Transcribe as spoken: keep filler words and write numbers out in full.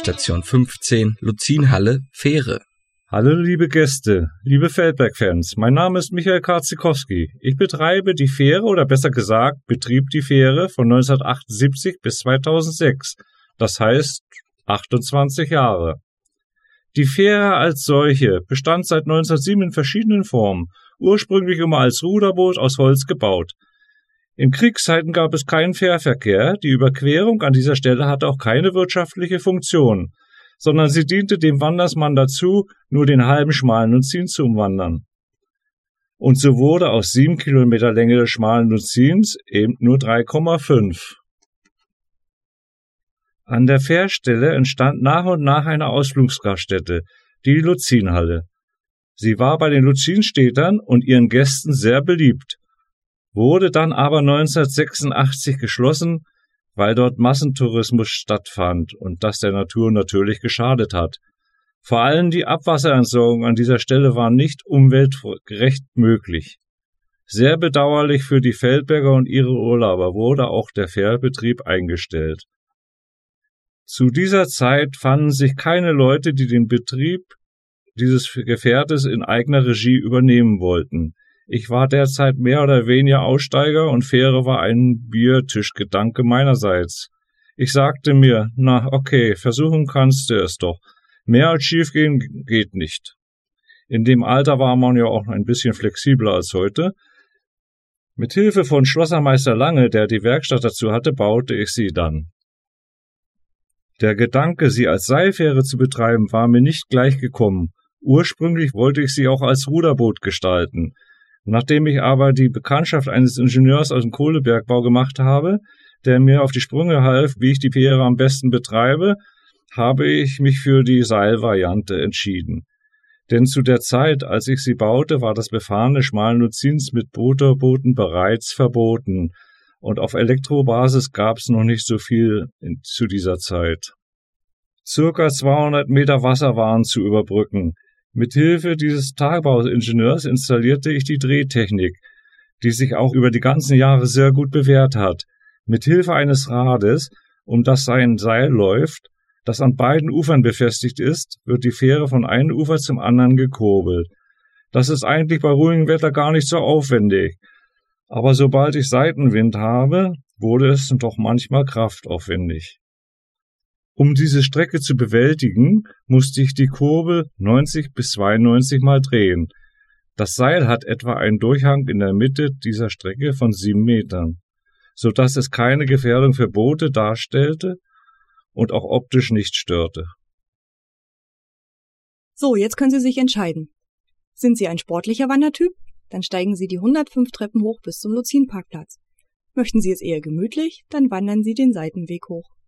Station fünfzehn, Luzinhalle, Fähre. Hallo liebe Gäste, liebe Feldberg-Fans, mein Name ist Michael Karzikowski. Ich betreibe die Fähre, oder besser gesagt, betrieb die Fähre von neunzehnhundertachtundsiebzig bis zweitausendsechs, das heißt achtundzwanzig Jahre. Die Fähre als solche bestand seit neunzehnhundertsieben in verschiedenen Formen, ursprünglich immer als Ruderboot aus Holz gebaut. In Kriegszeiten gab es keinen Fährverkehr, die Überquerung an dieser Stelle hatte auch keine wirtschaftliche Funktion, sondern sie diente dem Wandersmann dazu, nur den halben schmalen Luzin zu umwandern. Und so wurde aus sieben Kilometer Länge des schmalen Luzins eben nur drei Komma fünf. An der Fährstelle entstand nach und nach eine Ausflugsgaststätte, die Luzinhalle. Sie war bei den Luzinstädtern und ihren Gästen sehr beliebt, wurde dann aber neunzehnhundertsechsundachtzig geschlossen, weil dort Massentourismus stattfand und das der Natur natürlich geschadet hat. Vor allem die Abwasserentsorgung an dieser Stelle war nicht umweltgerecht möglich. Sehr bedauerlich für die Feldberger und ihre Urlauber wurde auch der Fährbetrieb eingestellt. Zu dieser Zeit fanden sich keine Leute, die den Betrieb dieses Gefährtes in eigener Regie übernehmen wollten. Ich war derzeit mehr oder weniger Aussteiger und Fähre war ein Biertischgedanke meinerseits. Ich sagte mir, na okay, versuchen kannst du es doch. Mehr als schiefgehen geht nicht. In dem Alter war man ja auch ein bisschen flexibler als heute. Mit Hilfe von Schlossermeister Lange, der die Werkstatt dazu hatte, baute ich sie dann. Der Gedanke, sie als Seilfähre zu betreiben, war mir nicht gleich gekommen. Ursprünglich wollte ich sie auch als Ruderboot gestalten. Nachdem ich aber die Bekanntschaft eines Ingenieurs aus dem Kohlebergbau gemacht habe, der mir auf die Sprünge half, wie ich die Fähre am besten betreibe, habe ich mich für die Seilvariante entschieden. Denn zu der Zeit, als ich sie baute, war das Befahren des schmalen Luzins mit Motorbooten bereits verboten und auf Elektrobasis gab es noch nicht so viel in, zu dieser Zeit. Circa zweihundert Meter Wasser waren zu überbrücken. Mit Hilfe dieses Tagebauingenieurs installierte ich die Drehtechnik, die sich auch über die ganzen Jahre sehr gut bewährt hat. Mit Hilfe eines Rades, um das sein Seil läuft, das an beiden Ufern befestigt ist, wird die Fähre von einem Ufer zum anderen gekurbelt. Das ist eigentlich bei ruhigem Wetter gar nicht so aufwendig. Aber sobald ich Seitenwind habe, wurde es doch manchmal kraftaufwendig. Um diese Strecke zu bewältigen, musste ich die Kurbel neunzig bis zweiundneunzig Mal drehen. Das Seil hat etwa einen Durchhang in der Mitte dieser Strecke von sieben Metern, sodass es keine Gefährdung für Boote darstellte und auch optisch nicht störte. So, jetzt können Sie sich entscheiden. Sind Sie ein sportlicher Wandertyp? Dann steigen Sie die hundertfünf Treppen hoch bis zum Luzinparkplatz. Möchten Sie es eher gemütlich? Dann wandern Sie den Seitenweg hoch.